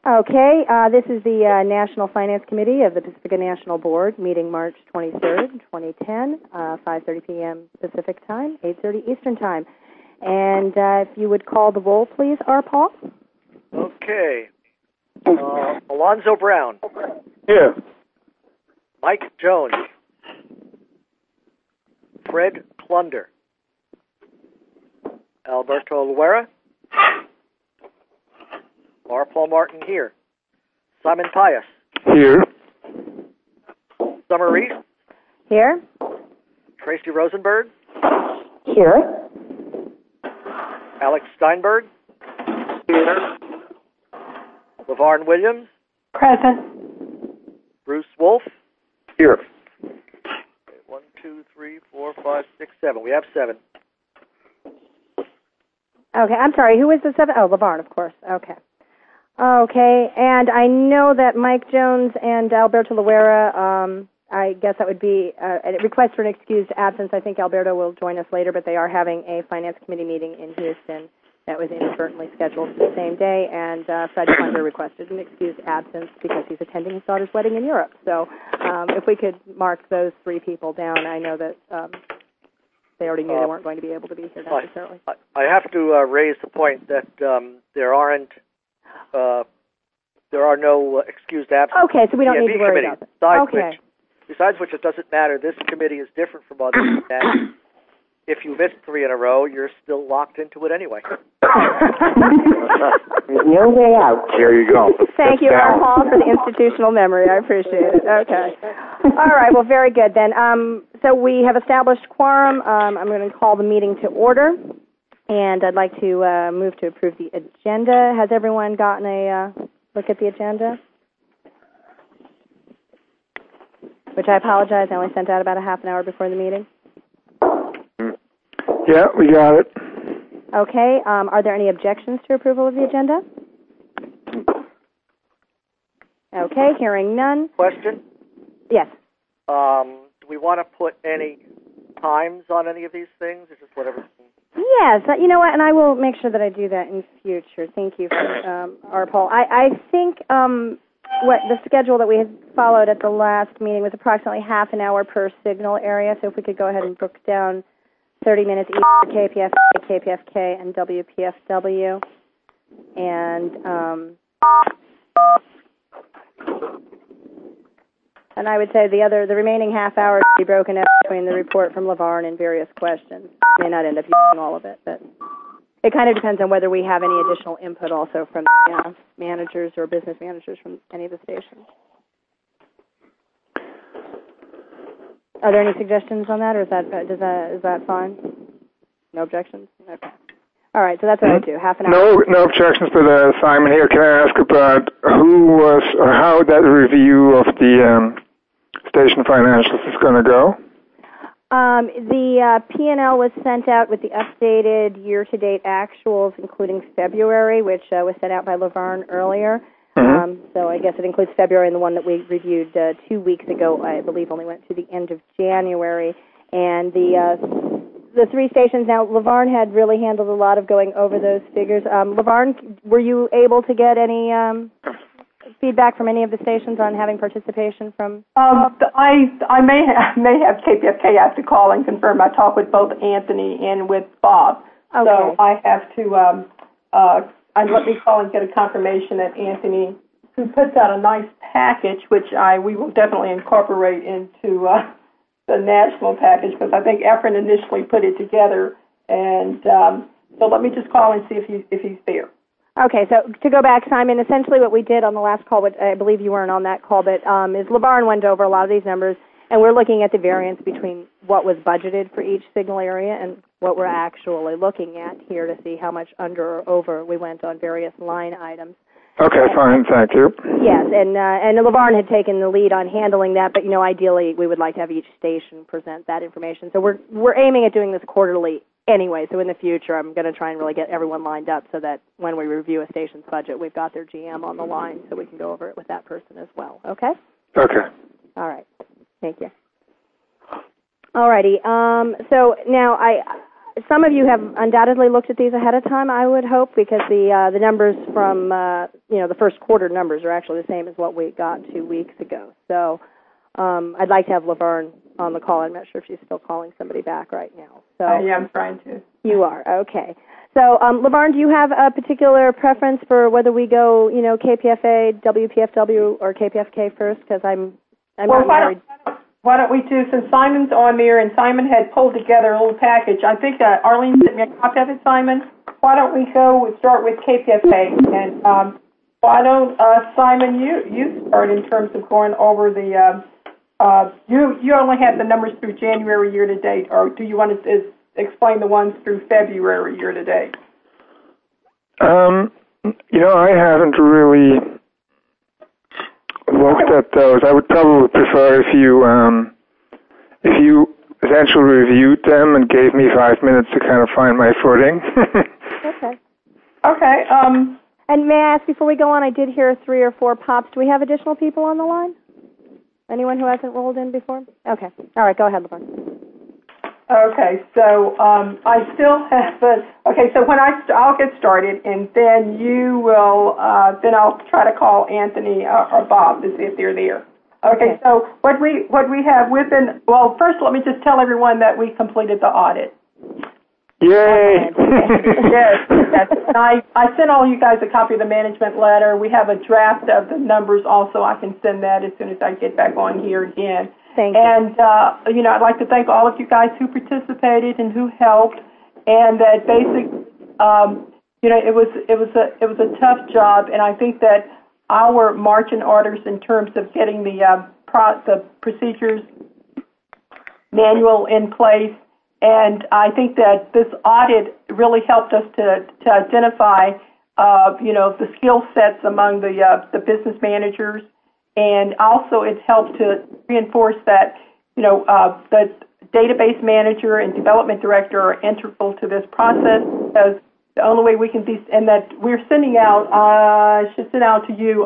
Okay, this is the National Finance Committee of the Pacifica National Board, meeting March 23rd, 2010, 5:30 p.m. Pacific Time, 8:30 Eastern Time. And if you would call the roll, please, R. Paul. Okay. Alonzo Brown. Here. Mike Jones. Fred Klunder. Alberto Luera. R. Paul Martin here. Simon Pius. Here. Summer Reese. Here. Tracy Rosenberg. Here. Alex Steinberg. Here. LaVarn Williams. Present. Bruce Wolf. Here. 1, 2, 3, 4, 5, 6, 7. We have 7. Okay, I'm sorry. Who is the 7? Oh, LaVarn, of course. Okay. Okay, and I know that Mike Jones and Alberto Luera, I guess that would be a request for an excused absence. I think Alberto will join us later, but they are having a Finance Committee meeting in Houston that was inadvertently scheduled for the same day, and Fred Klunder requested an excused absence because he's attending his daughter's wedding in Europe. So if we could mark those 3 people down, I know that they already knew they weren't going to be able to be here necessarily. I have to raise the point that there are no excused absences. Okay, so we don't need to worry about it. Besides which, it doesn't matter. This committee is different from others. And if you miss 3 in a row, you're still locked into it anyway. No way out. There you go. Thank you, R. Paul, for the institutional memory. I appreciate it. Okay. All right, well, very good then. So we have established quorum. I'm going to call the meeting to order, and I'd like to move to approve the agenda. Has everyone gotten a look at the agenda? Which I apologize, I only sent out about a half an hour before the meeting. Yeah, we got it. Okay, are there any objections to approval of the agenda? Okay, hearing none. Question? Yes. Do we want to put any times on any of these things, or just whatever? Yes, you know what, and I will make sure that I do that in future. Thank you for our poll. I think what the schedule that we had followed at the last meeting was approximately half an hour per signal area, so if we could go ahead and book down 30 minutes each for KPFK, KPFK, and WPFW. And I would say the remaining half hour should be broken up between the report from LaVarn and various questions. May not end up using all of it, but it kind of depends on whether we have any additional input also from managers or business managers from any of the stations. Are there any suggestions on that, or is that fine? No objections? Okay. All right, so that's what I do. Half an hour. No objections, but Simon here. Can I ask about who was or how that review of the station financials is going to go? The P&L was sent out with the updated year-to-date actuals, including February, which was sent out by LaVarn earlier. Mm-hmm. So I guess it includes February, and the one that we reviewed 2 weeks ago, I believe, only went to the end of January. And the 3 stations, now, LaVarn had really handled a lot of going over those figures. LaVarn, were you able to get any feedback from any of the stations on having participation from? I may have KPFK. I have to call and confirm. I talked with both Anthony and with Bob. Okay. So I have to let me call and get a confirmation that Anthony, who puts out a nice package, which we will definitely incorporate into the national package, because I think Efren initially put it together. And so let me just call and see if he's there. Okay, so to go back, Simon, essentially what we did on the last call, but I believe you weren't on that call, but is LaVarn went over a lot of these numbers, and we're looking at the variance between what was budgeted for each signal area and what we're actually looking at here to see how much under or over we went on various line items. Okay, fine, thank you. Yes, and LaVarn had taken the lead on handling that, but ideally we would like to have each station present that information. So we're aiming at doing this quarterly anyway. So in the future, I'm going to try and really get everyone lined up so that when we review a station's budget, we've got their GM on the line, so we can go over it with that person as well. Okay. Okay. All right. Thank you. All righty. So now some of you have undoubtedly looked at these ahead of time, I would hope, because the numbers from the first quarter numbers are actually the same as what we got 2 weeks ago. So I'd like to have Laverne on the call. I'm not sure if she's still calling somebody back right now. So yeah, I'm trying to. You are, okay. So Laverne, do you have a particular preference for whether we go, KPFA, WPFW, or KPFK first? Because I'm not married. Why don't we do, since Simon's on there and Simon had pulled together a little package, I think Arlene sent me a copy of it, Simon. Why don't we start with KPFA? And why don't, Simon, you start in terms of going over the, you only have the numbers through January year to date, or do you want to explain the ones through February year to date? I haven't really looked at those. I would probably prefer if you essentially reviewed them and gave me 5 minutes to kind of find my footing. Okay. And may I ask, before we go on, I did hear 3 or 4 pops. Do we have additional people on the line? Anyone who hasn't rolled in before? Okay. All right, go ahead, Laverne. Okay, so I still have so when I'll get started, and then you will, then I'll try to call Anthony or Bob to see if they're there. Okay, so what we have first let me just tell everyone that we completed the audit. Yay! Yes, I sent all you guys a copy of the management letter. We have a draft of the numbers also. I can send that as soon as I get back on here again. Thank you. And, I'd like to thank all of you guys who participated and who helped, and that basically, it was a tough job, and I think that our marching orders in terms of getting the procedures manual in place, and I think that this audit really helped us to identify, the skill sets among the business managers. And also it helped to reinforce that, the database manager and development director are integral to this process, because the only way we can be, and that we're sending out, I should send out to you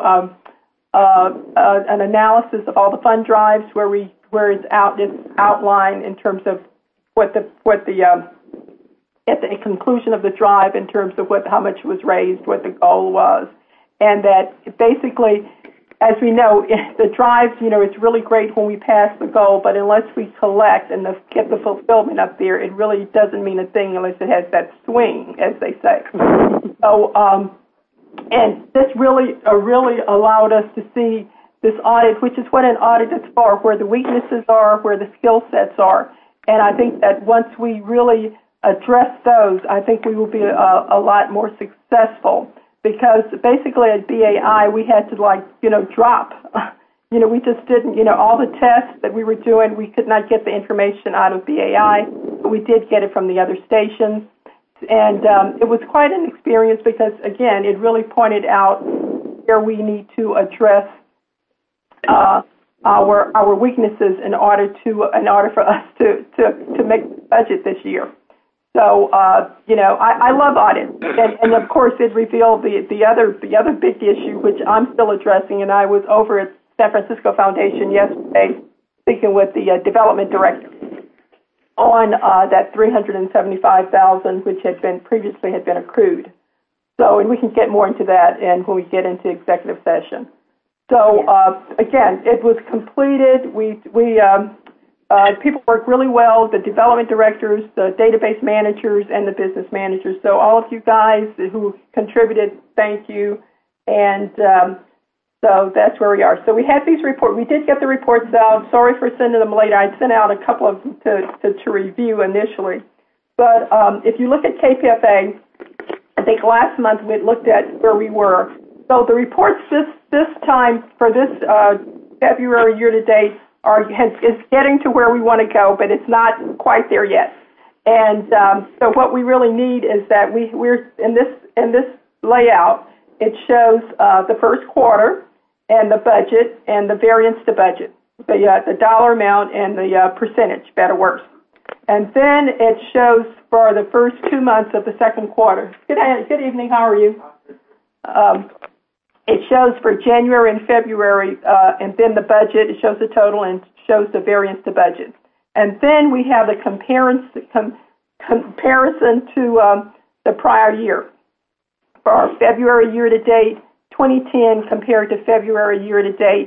an analysis of all the fund drives where it's outlined in terms of what the at the conclusion of the drive in terms of how much was raised, what the goal was, and that basically, as we know, the drives, it's really great when we pass the goal, but unless we collect and get the fulfillment up there, it really doesn't mean a thing unless it has that swing, as they say. So, and this really allowed us to see this audit, which is what an audit is for, where the weaknesses are, where the skill sets are. And I think that once we really address those, I think we will be a lot more successful. Because basically at BAI, we had to drop. We just didn't, all the tests that we were doing, we could not get the information out of BAI, but we did get it from the other stations. And it was quite an experience because, again, it really pointed out where we need to address our weaknesses in order for us to make the budget this year. So, I love audits, and of course it revealed the other big issue, which I'm still addressing, and I was over at San Francisco Foundation yesterday speaking with the development director on that $375,000, which previously had been accrued. So, and we can get more into that and when we get into executive session. So, again, it was completed. People work really well, the development directors, the database managers, and the business managers. So all of you guys who contributed, thank you. And so that's where we are. So we had these reports. We did get the reports out. Sorry for sending them late. I sent out a couple of them to review initially. But if you look at KPFA, I think last month we looked at where we were. So the reports this time for this February year-to-date is getting to where we want to go, but it's not quite there yet. And so what we really need is that we're in this layout. It shows the first quarter and the budget and the variance to budget, the dollar amount and the percentage, better worse. And then it shows for the first 2 months of the second quarter. Good evening. How are you? It shows for January and February, and then the budget. It shows the total and shows the variance to budget. And then we have the comparison to the prior year. For our February year-to-date 2010 compared to February year-to-date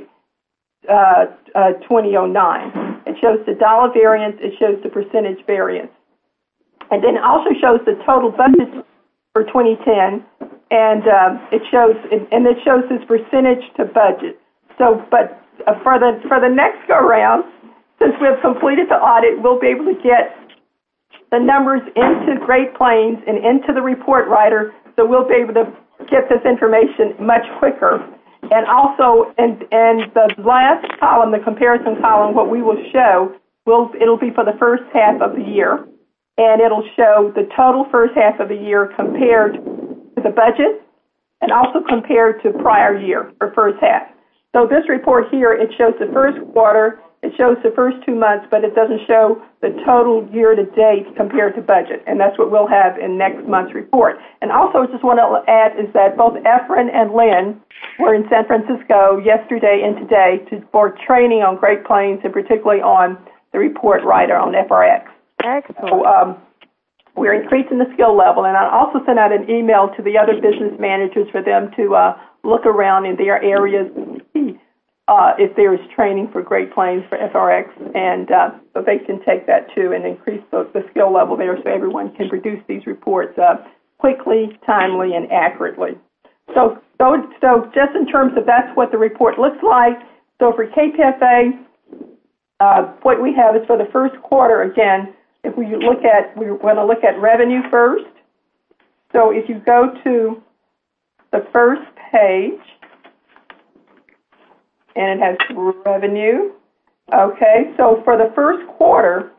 2009. It shows the dollar variance. It shows the percentage variance. And then it also shows the total budget for 2010, and it shows this percentage to budget. So, but for the next go round, since we've completed the audit, we'll be able to get the numbers into Great Plains and into the report writer, so we'll be able to get this information much quicker. And also, in the last column, the comparison column, what we will show, it'll be for the first half of the year, and it'll show the total first half of the year compared to the budget and also compared to prior year for first half. So this report here, it shows the first quarter, it shows the first 2 months, but it doesn't show the total year-to-date compared to budget, and that's what we'll have in next month's report. And also, just want to add is that both Efren and Lynn were in San Francisco yesterday and today for training on Great Plains, and particularly on the report writer on FRX. Excellent. So we're increasing the skill level, and I also sent out an email to the other business managers for them to look around in their areas and see if there is training for Great Plains for FRX, and so they can take that too and increase the skill level there so everyone can produce these reports quickly, timely, and accurately. So just in terms of that's what the report looks like. So for KPFA, what we have is for the first quarter, again, if we want to look at revenue first. So if you go to the first page, and it has revenue. Okay, so for the first quarter,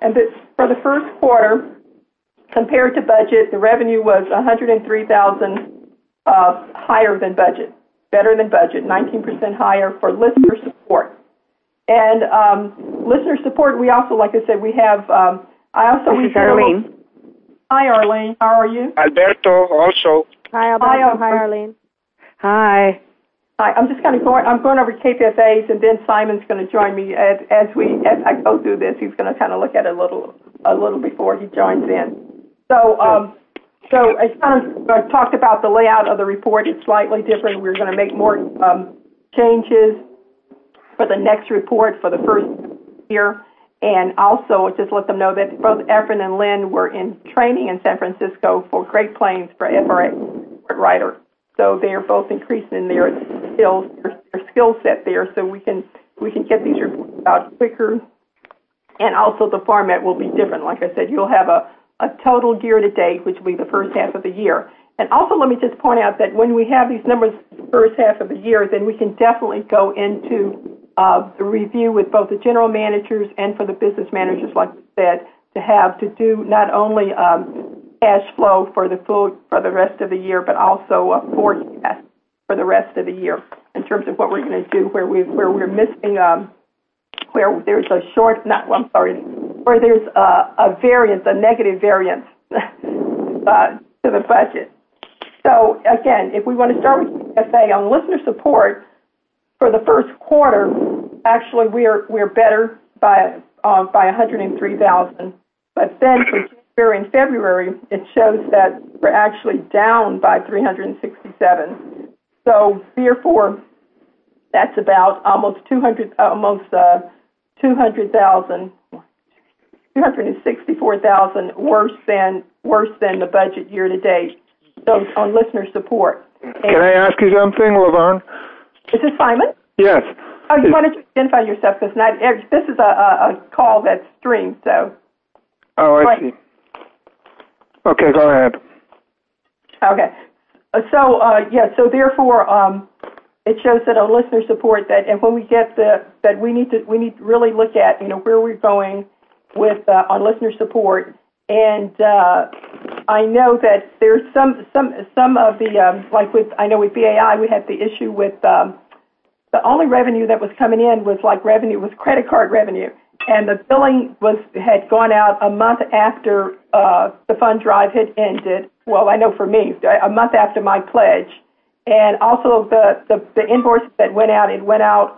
compared to budget, the revenue was $103,000 higher than budget, better than budget, 19% higher for listener support. And listener support, we also, like I said, we have. This is Arlene. Hi, Arlene. How are you? Alberto also. Hi, Alberto. Hi, Arlene. Hi. I'm just kind of I'm going over KPFAs, and then Simon's going to join me as I go through this. He's going to kind of look at it a little before he joins in. So I kind of talked about the layout of the report. It's slightly different. We're going to make more changes for the next report for the first year, and also just let them know that both Efren and Lynn were in training in San Francisco for Great Plains for FRX report writer. So they are both increasing their skills, their skill set there, so we can get these reports out quicker. And also the format will be different. Like I said, you'll have a total year-to-date, which will be the first half of the year. And also let me just point out that when we have these numbers the first half of the year, then we can definitely go into the review with both the general managers and for the business managers, like I said, to do not only cash flow for the rest of the year, but also a forecast for the rest of the year in terms of what we're going to do, where we're missing, where there's where there's a variance, a negative variance to the budget. So again, if we want to start with KPFA on listener support for the first quarter, actually we're better by $103,000, but then for January and February, it shows that we're actually down by $367,000. So therefore, that's about almost $264,000 worse than the budget year to date. So on listener support. Can I ask you something, Laverne? Is this Simon? Yes. Oh, you wanted to identify yourself because this is a call that's streamed. So. Oh, I see. Okay, go ahead. Okay. So, so therefore, it shows that on listener support and when we get that we need to really look at, where we're going with, on listener support. And, I know that there's some of the, with BAI, we had the issue with, the only revenue that was coming in was credit card revenue. And the billing had gone out a month after the fund drive had ended. Well, I know for me, a month after my pledge. And also the invoice that went out, it went out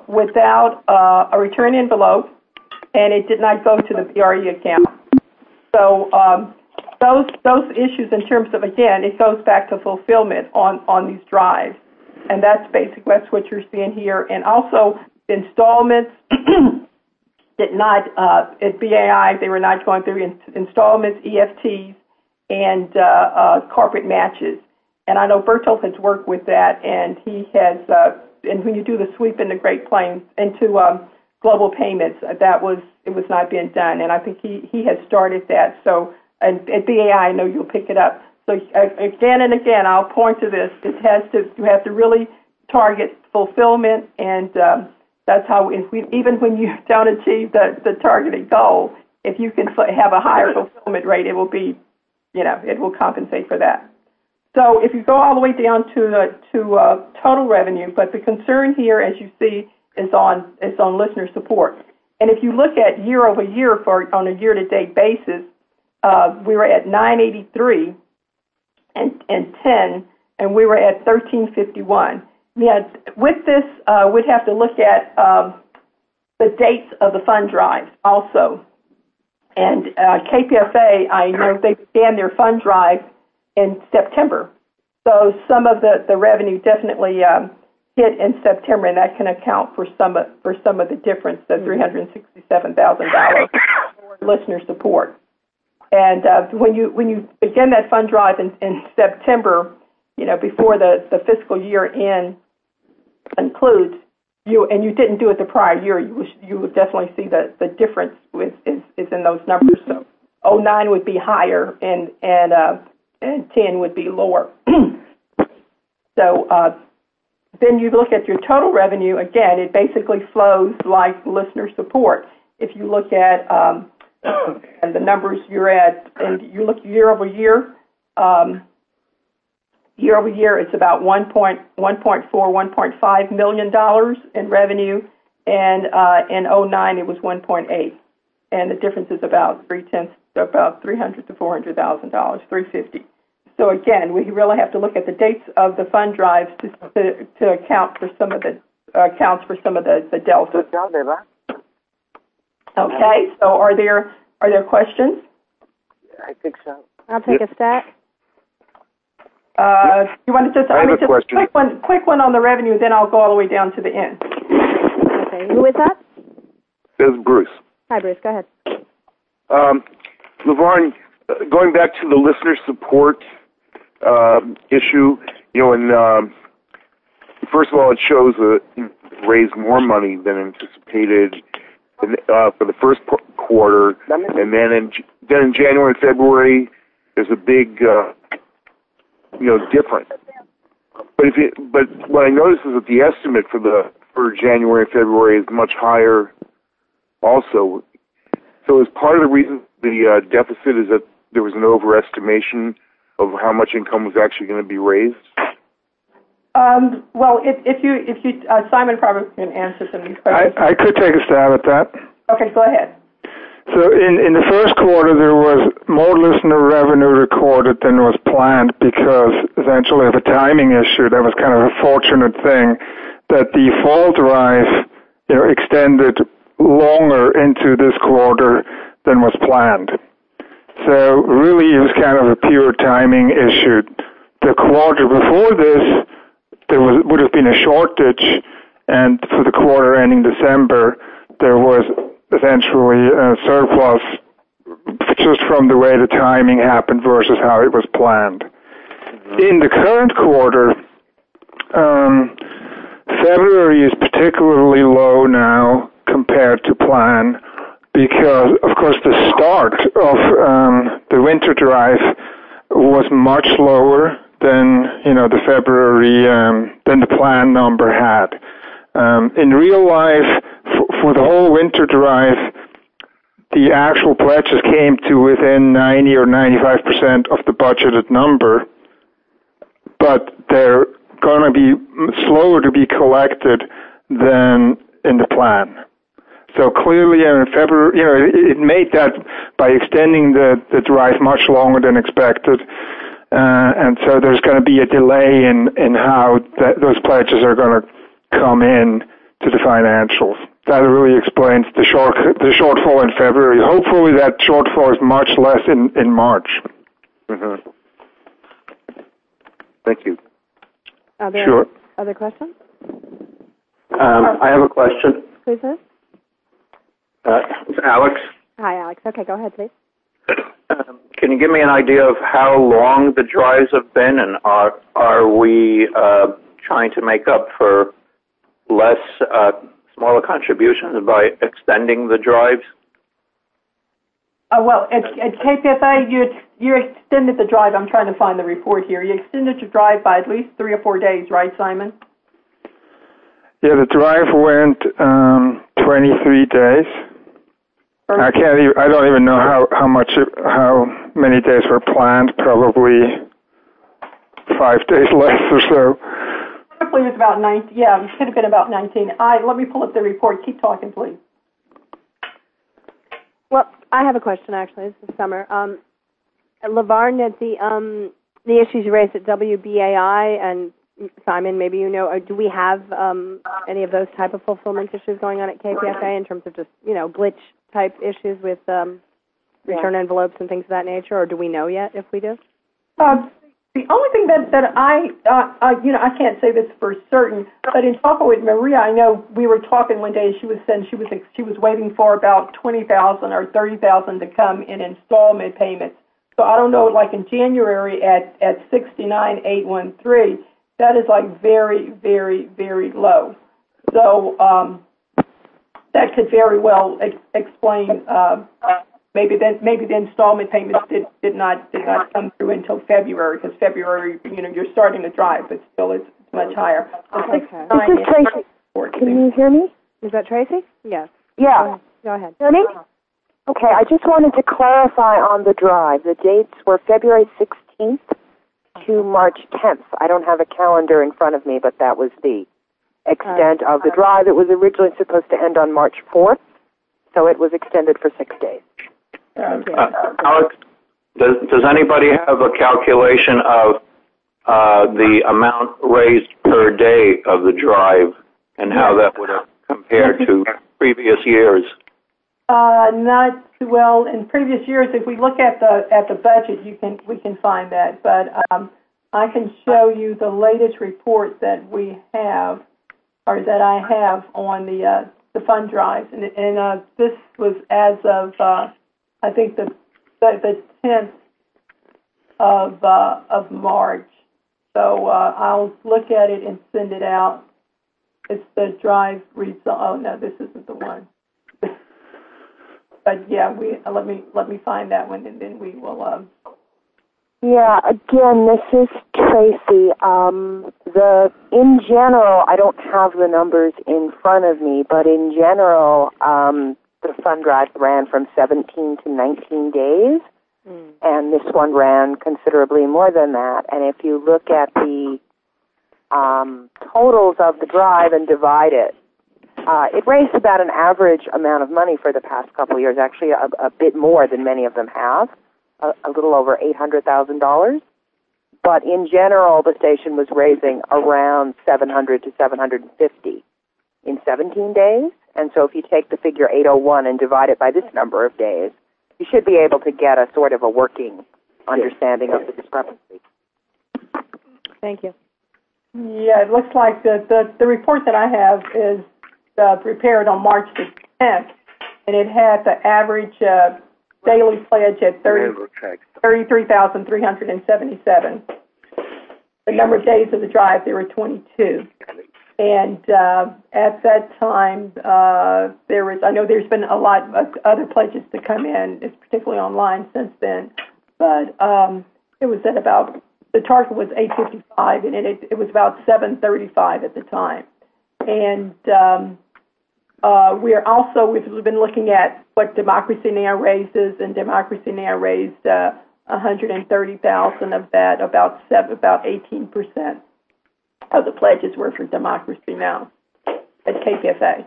without a return envelope, and it did not go to the BRE account. So those issues in terms of, again, it goes back to fulfillment on these drives. And that's what you're seeing here. And also installments did not, at BAI, they were not going through installments, EFTs, and corporate matches. And I know Bertolt has worked with that, and he has, and when you do the sweep into Great Plains, into global payments, it was not being done. And I think he has started that. So at BAI, I know you'll pick it up. So again and again, I'll point to this. You have to really target fulfillment, and that's how, even when you don't achieve the targeted goal, if you can have a higher fulfillment rate, it will be, it will compensate for that. So if you go all the way down to total revenue, but the concern here, as you see, is on listener support. And if you look at year over year on a year-to-date basis, we were at 983 and 10, and we were at 1351. With this, we'd have to look at the dates of the fund drives also. And KPFA, I know they began their fund drive in September. So some of the revenue definitely hit in September, and that can account for some of the difference, the $367,000 for listener support. And when you begin that fund drive in September, before the fiscal year end concludes, you didn't do it the prior year, you would definitely see the difference is in those numbers. So 09 would be higher and 10 would be lower. So then you look at your total revenue. Again, it basically flows like listener support. If you look at and the numbers you're at, and you look year over year, it's about $1.5 million in revenue, and in 09 it was 1.8, and the difference is about $300,000 to $400,000, $350,000. So again, we really have to look at the dates of the fund drives to account for some of the the delta. Okay, so are there questions? I think so. I'll take a stat. You want to just? I have a question. Quick one on the revenue, then I'll go all the way down to the end. Okay, who is that? This is Bruce. Hi, Bruce. Go ahead. LeVarn, going back to the listener support issue, and first of all, it shows raised more money than anticipated for the first quarter, and then in January and February, there's a big difference. But what I noticed is that the estimate for January and February is much higher also. So is part of the reason the deficit is that there was an overestimation of how much income was actually going to be raised? Well, if you Simon probably can answer some of these questions. I could take a stab at that. Okay, go ahead. So in the first quarter, there was more listener revenue recorded than was planned because essentially of a timing issue. That was kind of a fortunate thing that the fall drive, extended longer into this quarter than was planned. So really, it was kind of a pure timing issue. The quarter before this, there would have been a shortage, and for the quarter ending December, there was essentially a surplus just from the way the timing happened versus how it was planned. In the current quarter, February is particularly low now compared to plan because, of course, the start of the winter drive was much lower than the February than the plan number had. In real life, for the whole winter drive, the actual pledges came to within 90 or 95% of the budgeted number, but they're going to be slower to be collected than in the plan. So clearly, in February, it made that by extending the drive much longer than expected, and so there's going to be a delay in how those pledges are going to come in to the financials. that really explains the shortfall in February. Hopefully that shortfall is much less in March. Mm-hmm. Thank you. Are there Sure. other questions? I have a question. Please, sir. It's Alex. Hi, Alex. Okay, go ahead, please. Can you give me an idea of how long the drives have been, and are we trying to make up for less smaller contributions by extending the drives? Well, at KPFA, you extended the drive. I'm trying to find the report here. You extended your drive by at least 3 or 4 days, right, Simon? Yeah, the drive went 23 days. I don't even know how many days were planned. Probably 5 days less or so. Probably it was about 19. Yeah, it could have been about 19. Let me pull up the report. Keep talking, please. Well, I have a question, actually. This is Summer. LaVarn, the issues you raised at WBAI, and Simon, maybe you know, do we have any of those type of fulfillment issues going on at KPFA in terms of just, glitch-type issues with return envelopes and things of that nature, or do we know yet if we do? The only thing that I can't say this for certain, but in talking with Maria, I know we were talking one day. She was saying she was waiting for about 20,000 or 30,000 to come in installment payments. So I don't know, like in January at 69,813, that is like very, very, very low. So that could very well explain. Maybe the installment payments did not come through until February, because February, you're starting to drive, but still it's much higher. Okay. This is Tracy. Can you hear me? Is that Tracy? Yes. Yeah. Go ahead. Hear me? Okay, I just wanted to clarify on the drive. The dates were February 16th to March 10th. I don't have a calendar in front of me, but that was the extent of the drive. It was originally supposed to end on March 4th, so it was extended for 6 days. Alex, does anybody have a calculation of the amount raised per day of the drive and how that would have compared to previous years? Not well. In previous years, if we look at the budget, we can find that. But I can show you the latest report that we have, or that I have on the fund drives, and this was as of I think the 10th of March. So I'll look at it and send it out. It's the drive result. Oh no, this isn't the one. But yeah, let me find that one, and then we will. Yeah, again, this is Tracy. In general, I don't have the numbers in front of me, but in general, the fund drive ran from 17 to 19 days, and this one ran considerably more than that. And if you look at the totals of the drive and divide it, it raised about an average amount of money for the past couple of years, actually a bit more than many of them have, a little over $800,000. But in general, the station was raising around $700 to $750 in 17 days. And so if you take the figure 801 and divide it by this number of days, you should be able to get a sort of a working understanding of the discrepancy. Thank you. Yeah, it looks like the report that I have is prepared on March the 10th, and it had the average daily pledge at 33,377. The number of days of the drive, there were 22. And at that time, I know there's been a lot of other pledges to come in, it's particularly online since then, but it was at about, the target was 855, and it was about 735 at the time. And we've been looking at what Democracy Now! Raises, and Democracy Now! Raised 130,000 of that, about 18%. Of the pledges were for Democracy Now! At KPFA.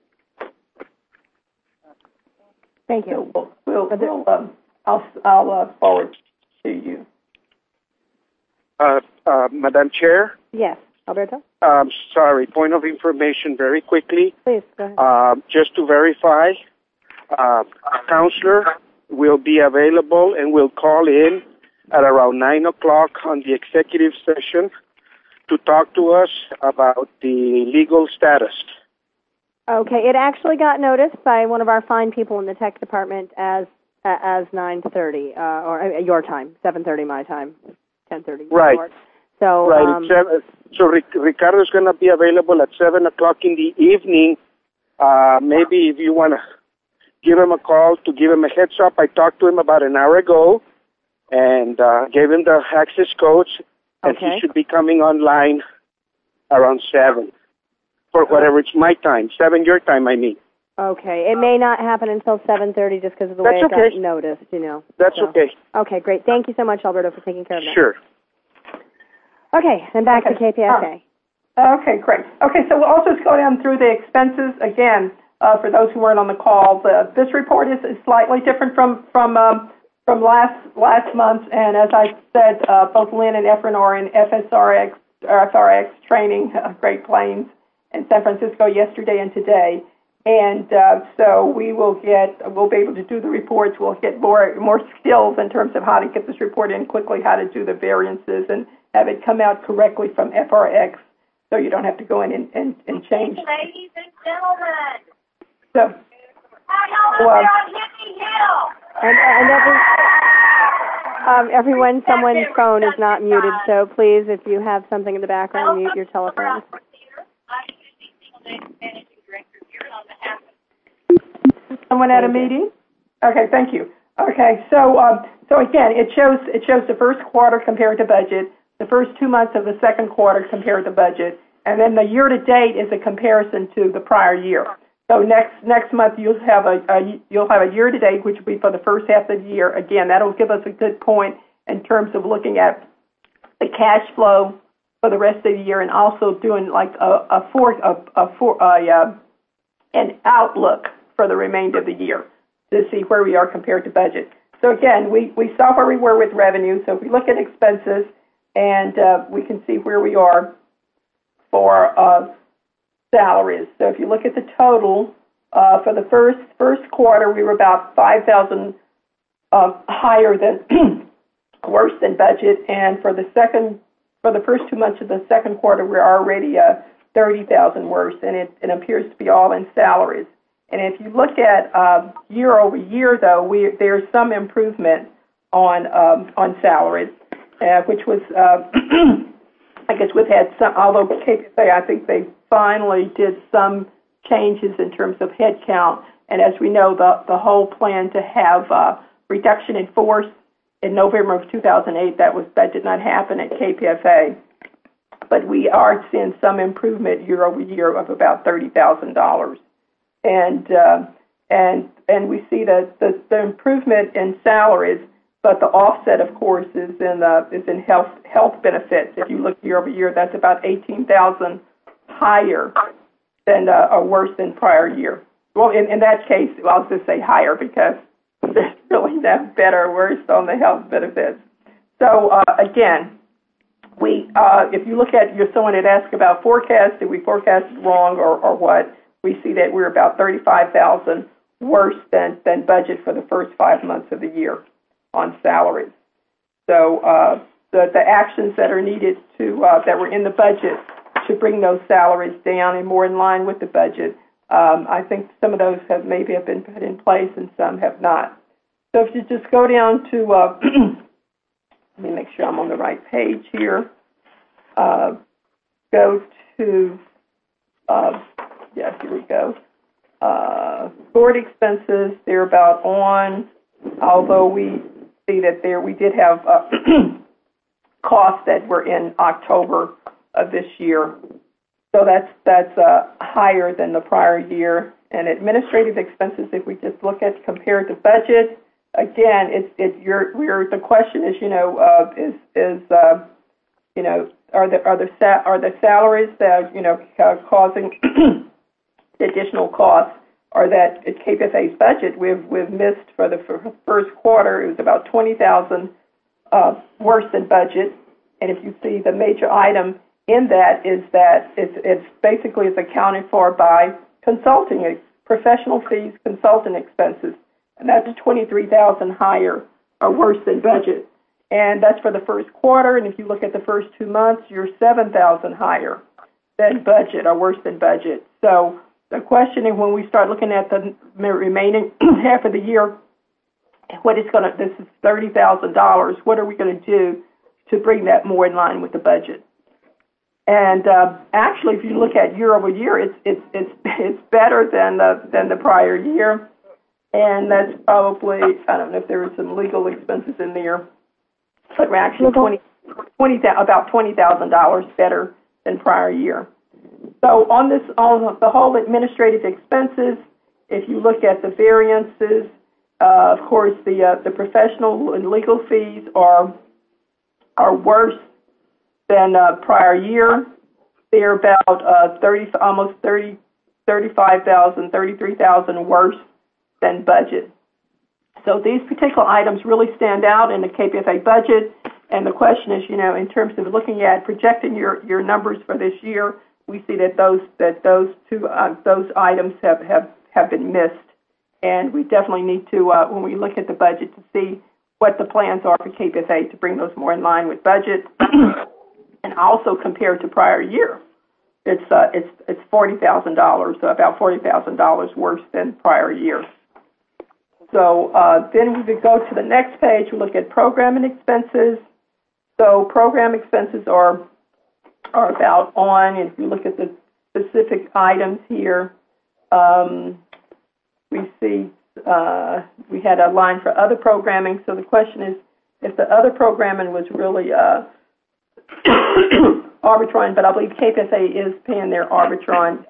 Thank you. So I'll forward to you. Madam Chair? Yes, Alberto? Sorry, point of information very quickly. Please, go ahead. Just to verify, a counselor will be available and will call in at around 9 o'clock on the executive session to talk to us about the legal status. Okay, it actually got noticed by one of our fine people in the tech department as 9:30, or your time, 7:30 my time, 10:30. Right. Yours. So, right. So Ricardo's going to be available at 7 o'clock in the evening. Maybe if you want to give him a call to give him a heads up. I talked to him about an hour ago and gave him the access codes, and he should be coming online around 7 for whatever it's my time, 7 your time, I mean. Okay, it may not happen until 7:30 just because of the way it got noticed, you know. That's okay. Okay, great. Thank you so much, Alberto, for taking care of that. Sure. Okay, and back to KPFA. Okay, great. Okay, so we'll also just go down through the expenses again. For those who weren't on the call, this report is slightly different from last month. And as I said, both Lynn and Efren are in FSRX training, Great Plains and San Francisco yesterday and today. And so we'll be able to do the reports. We'll get more skills in terms of how to get this report in quickly, how to do the variances, and have it come out correctly from FRX, so you don't have to go in and change. Ladies and gentlemen. So, and everyone, someone's phone is not muted, so please, if you have something in the background, mute your telephone. Someone at a meeting? Okay, thank you. Okay, so again, it shows the first quarter compared to budget, the first 2 months of the second quarter compared to budget, and then the year to date is a comparison to the prior year. So next month you'll have a year to date, which will be for the first half of the year. Again, that'll give us a good point in terms of looking at the cash flow for the rest of the year, and also doing like an outlook for the remainder of the year to see where we are compared to budget. So again, we saw where we were with revenue. So if we look at expenses, and we can see where we are for salaries. So if you look at the total for the first quarter, we were about $5,000 higher than worse than budget, and for the first 2 months of the second quarter, we're already $30,000 worse, and it appears to be all in salaries. And if you look at year over year, though, there's some improvement on salaries, which was I guess we've had some. Although KPFA, I think they finally did some changes in terms of head count. And as we know, the whole plan to have reduction in force in November of 2008 that did not happen at KPFA. But we are seeing some improvement year over year of about $30,000. And we see that the improvement in salaries, but the offset, of course, is in health benefits. If you look year over year, that's about $18,000 higher than or worse than prior year. Well, in that case, I'll just say higher because there's really no better or worse on the health benefits. So again, if you look at someone had asked about forecast, did we forecast wrong or what? We see that we're about $35,000 worse than budget for the first 5 months of the year on salaries. So the actions that are needed that were in the budget to bring those salaries down and more in line with the budget. I think some of those have been put in place and some have not. So if you just go down to, let me make sure I'm on the right page here. Go to, here we go. Board expenses, they're about on, although we see that we did have costs that were in October of this year. So that's higher than the prior year. And administrative expenses, if we just look at compared to budget, again, the question is, are the salaries that causing additional costs? Or that at KPFA's budget, we've missed for the first quarter, it was about $20,000 worse than budget. And if you see the major item in that is that it's basically it's accounted for by consulting, professional fees, consultant expenses, and that's $23,000 higher or worse than budget. And that's for the first quarter, and if you look at the first 2 months, you're $7,000 higher than budget or worse than budget. So the question is, when we start looking at the remaining half of the year, this is $30,000. What are we going to do to bring that more in line with the budget? And actually, if you look at year over year, it's better than the prior year, and that's probably, I don't know if there were some legal expenses in there, but we're actually about $20,000 better than prior year. So on the whole administrative expenses, if you look at the variances, of course the professional and legal fees are worse than prior year. They're about almost $35,000, $33,000 worse than budget. So these particular items really stand out in the KPFA budget. And the question is, in terms of looking at projecting your numbers for this year, we see that those items have been missed. And we definitely need to, when we look at the budget, to see what the plans are for KPFA to bring those more in line with budget, and also compared to prior year. It's $40,000, so about $40,000 worse than prior year. So then we would go to the next page. We look at programming expenses. So program expenses are about on. If you look at the specific items here, we see we had a line for other programming. So the question is, if the other programming was really Arbitron, but I believe KPFA is paying their Arbitron.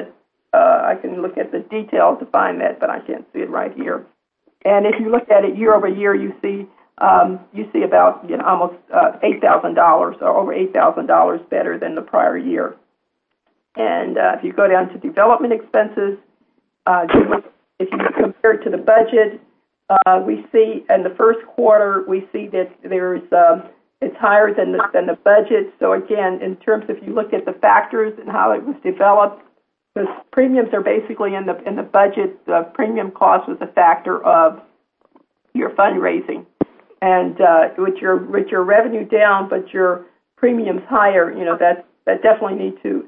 I can look at the details to find that, but I can't see it right here. And if you look at it year over year, you see about almost $8,000 or over $8,000 better than the prior year. And if you go down to development expenses, if you compare it to the budget, we see in the first quarter we see that there's it's higher than the budget. So again, in terms of if you look at the factors and how it was developed, the premiums are basically in the budget. The premium cost was a factor of your fundraising, and with your revenue down, but your premiums higher, that definitely need to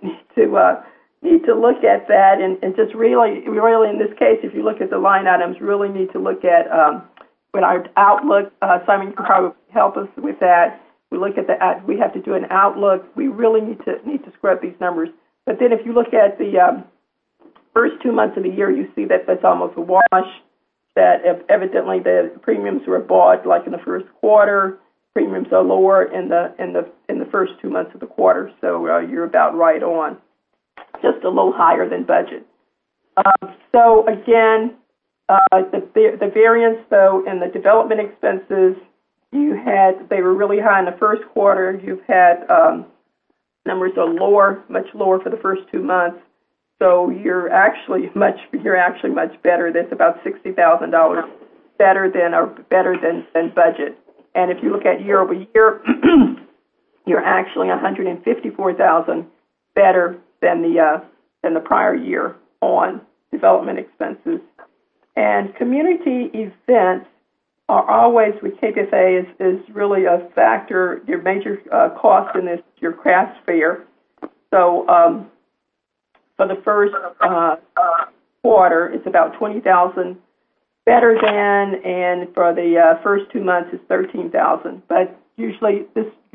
look at that, and just really in this case, if you look at the line items, really need to look at with our outlook. Simon can probably help us with that. We look at we have to do an outlook. We really need to scrub these numbers. But then if you look at the first 2 months of the year, you see that that's almost a wash, that evidently the premiums were bought like in the first quarter. Premiums are lower in the first 2 months of the quarter, so you're about right on, just a little higher than budget. So again, the variance, though, in the development expenses, they were really high in the first quarter. You've had numbers are lower, much lower for the first 2 months. So you're actually much better. That's about $60,000 better than budget. And if you look at year over year, you're actually $154,000 better than the prior year on development expenses. And community events are always, with KPFA, is really a factor. Your major cost in this, your crafts fair. So for the first quarter, it's about $20,000 better than, and for the first 2 months, it's $13,000. But usually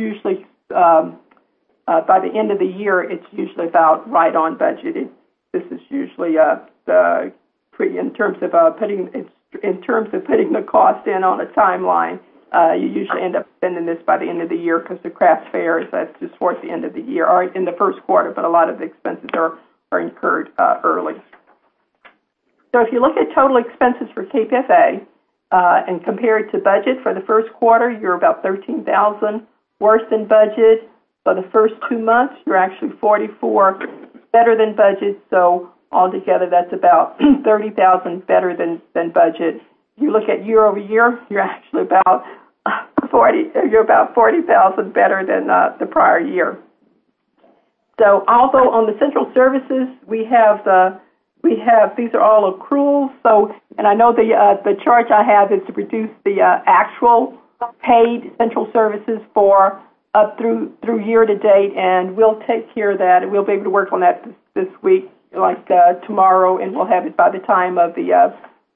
by the end of the year, it's usually about right on budget. This is usually in terms of putting the cost in on a timeline. You usually end up spending this by the end of the year because the crafts fair is just towards the end of the year or in the first quarter, but a lot of the expenses are incurred early. So if you look at total expenses for KPFA and compare it to budget for the first quarter, you're about $13,000 worse than budget. For the first 2 months, you're actually $44,000 better than budget. So altogether, that's about $30,000 better than budget. You look at year over year, you're actually about $40,000 better than the prior year. So although on the central services we have these are all accruals. So, and I know the chart I have is to produce the actual paid central services for up through year to date, and we'll take care of that, and we'll be able to work on that this week, like tomorrow, and we'll have it by the time of the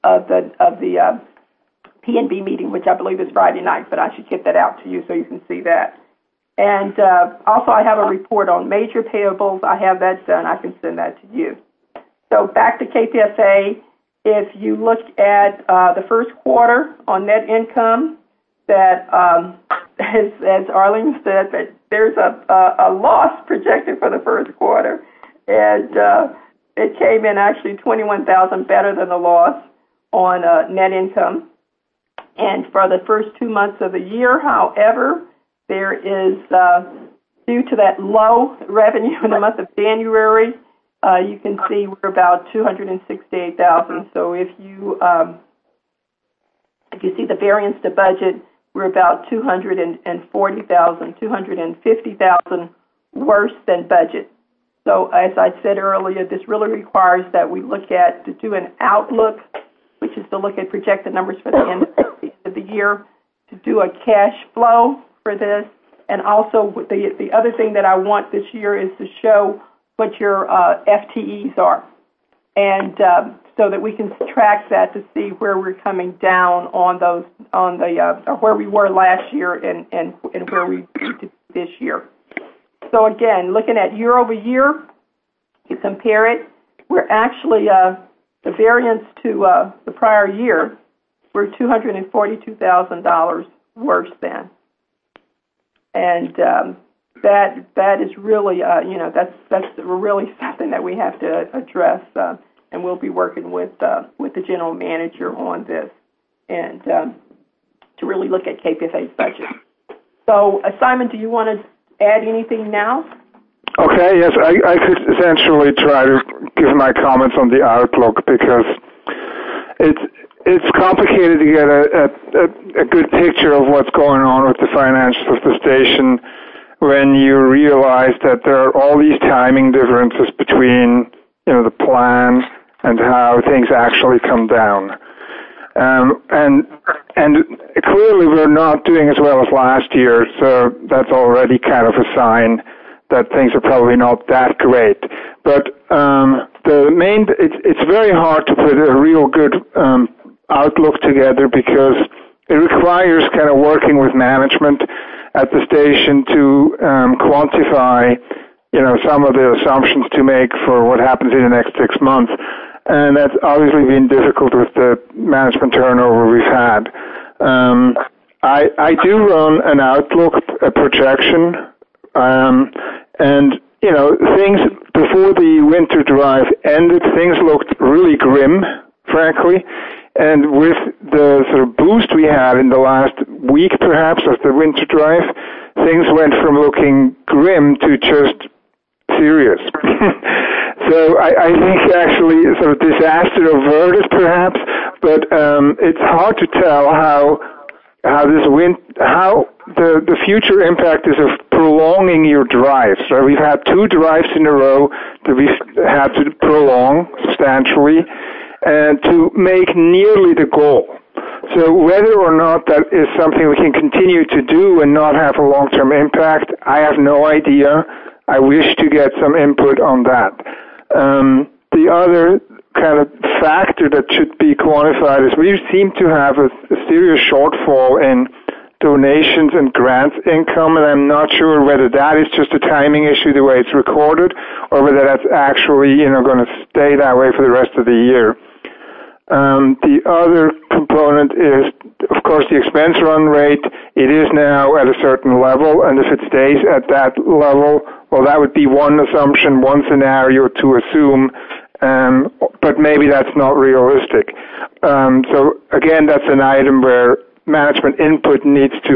PNB meeting, which I believe is Friday night. But I should get that out to you so you can see that. And also, I have a report on major payables. I have that done. I can send that to you. So back to KPFA, if you look at the first quarter on net income, that as Arlene said, that there's a loss projected for the first quarter, and it came in actually $21,000 better than the loss on net income. And for the first 2 months of the year, however, there is due to that low revenue in the month of January. You can see we're about $268,000. So if you see the variance to budget, we're about $240,000, $250,000 worse than budget. So as I said earlier, this really requires that we look at to do an outlook, which is to look at projected numbers for the end of the year, to do a cash flow for this, and also the other thing that I want this year is to show what your FTEs are, and so that we can track that to see where we're coming down on those, on the where we were last year and where we need to be this year. So again, looking at year over year, you compare it, we're actually the variance to the prior year, we're $242,000 worse than, and that is really, that's really something that we have to address, and we'll be working with the general manager on this, and to really look at KPFA's budget. So, Simon, do you want to add anything now? Okay, yes, I could essentially try to give my comments on the outlook, because it's complicated to get a good picture of what's going on with the finances of the station when you realize that there are all these timing differences between, the plan and how things actually come down. And clearly we're not doing as well as last year, so that's already kind of a sign that things are probably not that great. But it's very hard to put a real good outlook together, because it requires kind of working with management at the station to quantify, some of the assumptions to make for what happens in the next 6 months. And that's obviously been difficult with the management turnover we've had. I do run an outlook, a projection, and things before the winter drive ended, things looked really grim, frankly. And with the sort of boost we had in the last week, perhaps, of the winter drive, things went from looking grim to just serious. So I think actually sort of disaster averted, perhaps, but it's hard to tell how the future impact is of prolonging your drives. So we've had 2 drives in a row that we've had to prolong substantially, and to make nearly the goal. So whether or not that is something we can continue to do and not have a long-term impact, I have no idea. I wish to get some input on that. The other kind of factor that should be quantified is we seem to have a serious shortfall in donations and grants income, and I'm not sure whether that is just a timing issue the way it's recorded, or whether that's actually going to stay that way for the rest of the year. The other component is, of course, the expense run rate. It is now at a certain level, and if it stays at that level, well, that would be one assumption, one scenario to assume, but maybe that's not realistic. So again, that's an item where management input needs to,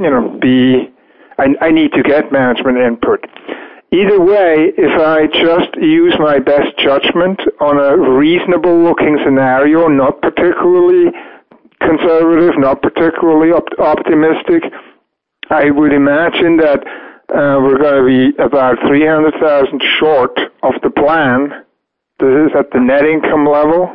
I need to get management input. Either way, if I just use my best judgment on a reasonable-looking scenario, not particularly conservative, not particularly optimistic, I would imagine that we're going to be about 300,000 short of the plan. This is at the net income level.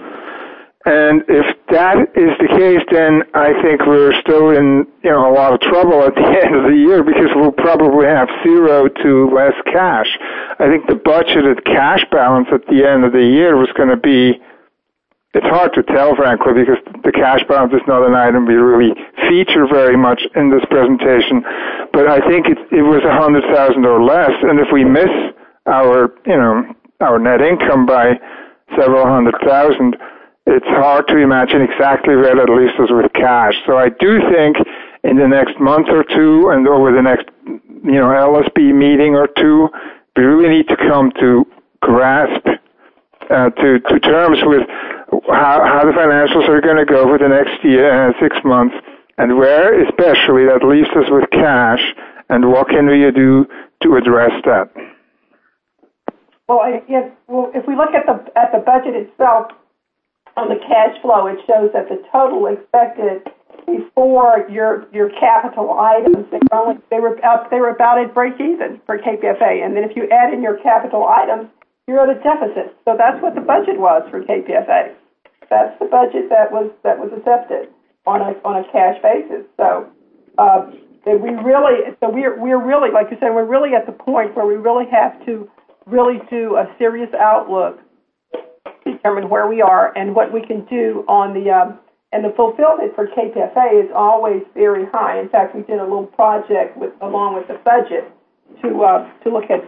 And if that is the case, then I think we're still in, a lot of trouble at the end of the year because we'll probably have 0 to less cash. I think the budgeted cash balance at the end of the year was going to be, it's hard to tell, frankly, because the cash balance is not an item we really feature very much in this presentation. But I think it was 100,000 or less, and if we miss our net income by several hundred thousand, it's hard to imagine exactly where that leaves us with cash. So I do think in the next month or two and over the next, LSB meeting or two, we really need to come to grasp, to terms with how the financials are going to go for the next year, 6 months, and where especially that leaves us with cash, and what can we do to address that. Well, if we look at the budget itself, on the cash flow, it shows that the total expected before your capital items, they were about at break even for KPFA, and then if you add in your capital items, you're at a deficit. So that's what the budget was for KPFA. That's the budget that was accepted on a cash basis. So we're really, like you said, we're really at the point where we really have to really do a serious outlook, determine where we are and what we can do on the and the fulfillment for KPFA is always very high. In fact, we did a little project along with the budget to look at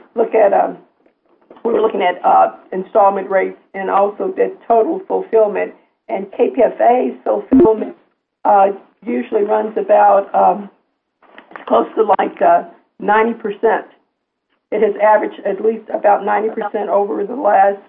we were looking at installment rates and also the total fulfillment. And KPFA's fulfillment usually runs about close to like 90%. It has averaged at least about 90% over the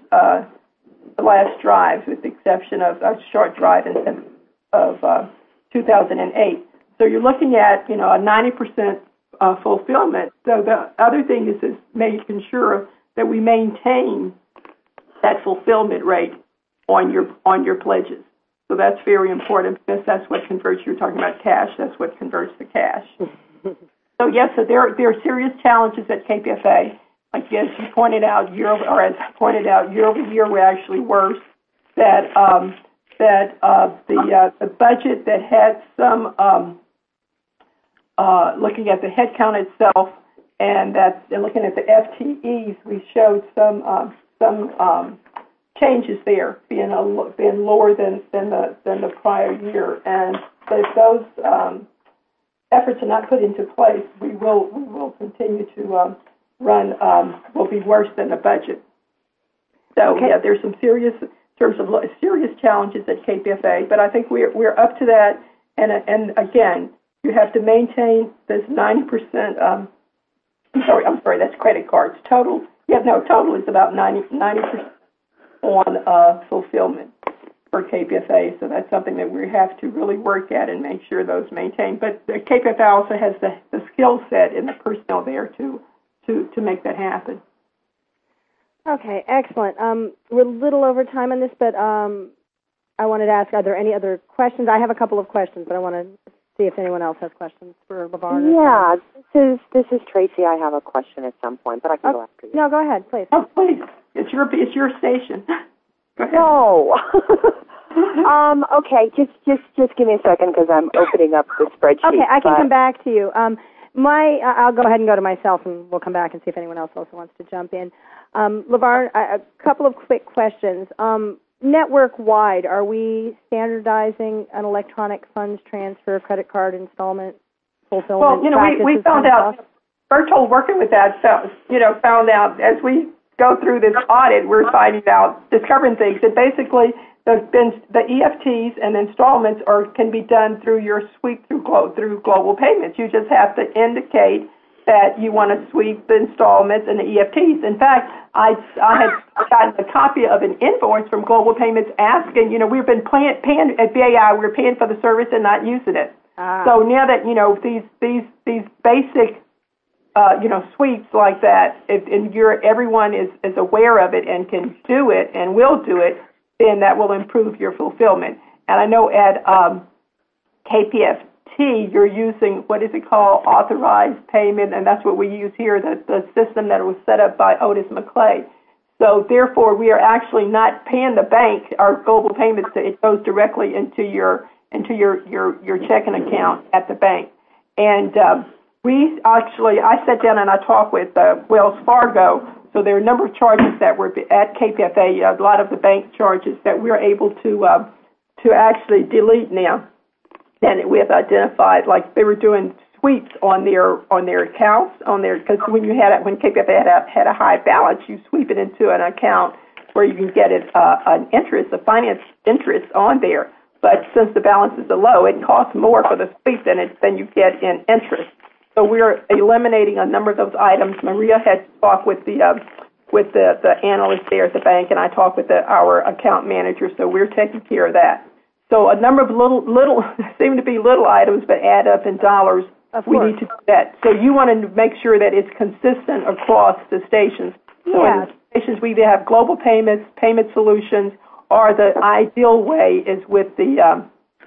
last drive, with the exception of a short drive of 2008. So you're looking at a 90% fulfillment. So the other thing is making sure that we maintain that fulfillment rate on your pledges. So that's very important because that's what converts. You're talking about cash. That's what converts the cash. So yes, so there are serious challenges at KPFA. Like as you pointed out, year over year, we're actually worse. That the budget that had some looking at the headcount itself, and looking at the FTEs, we showed some changes there, being lower than the prior year, and if those efforts are not put into place, we will continue to run will be worse than the budget. So okay. Yeah, there's some serious challenges at KPFA, but I think we're up to that. And again, you have to maintain this 90%. I'm sorry, that's credit cards. Total is about 90% on fulfillment for KPFA. So that's something that we have to really work at and make sure those maintain. But KPFA also has the skill set and the personnel there to make that happen. Okay, excellent. We're a little over time on this, but I wanted to ask, are there any other questions? I have a couple of questions, but I want to see if anyone else has questions for LeVar. Yeah, this is Tracy. I have a question at some point, but I can go after you. No, go ahead, please. Oh, please. It's your station. Go ahead. No. Okay, just give me a second because I'm opening up the spreadsheet. Okay, I can come back to you. I'll go ahead and go to myself, and we'll come back and see if anyone else also wants to jump in. LeVar, a couple of quick questions. Network-wide, are we standardizing an electronic funds transfer, credit card installment fulfillment? Well, we found out, Bertold working with that, found out as we go through this audit, we're discovering things that basically the EFTs and installments can be done through your sweep through Global Payments. You just have to indicate that you want to sweep the installments and the EFTs. In fact, I had gotten a copy of an invoice from Global Payments asking, we've been paying at BAI, we're paying for the service and not using it. So now that, these basic, sweeps like that, and everyone is aware of it and can do it and will do it, then that will improve your fulfillment. And I know at KPF T, you're using what is it called, authorized payment, and that's what we use here, the system that was set up by Otis McClay. So therefore, we are actually not paying the bank our global payments. It goes directly into your checking account at the bank. And I sat down and I talked with Wells Fargo. So there are a number of charges that were at KPFA, a lot of the bank charges that we're able to actually delete now. Then we have identified, like they were doing sweeps on their accounts, because when KPFA had a high balance, you sweep it into an account where you can get an interest, a finance interest on there. But since the balances are low, it costs more for the sweep than you get in interest. So we're eliminating a number of those items. Maria had talked with the analyst there at the bank, and I talked with our account manager. So we're taking care of that. So a number of little seem to be little items, but add up in dollars. We need to do that. So you want to make sure that it's consistent across the stations. So in the stations we either have global payments, payment solutions, or the ideal way is with I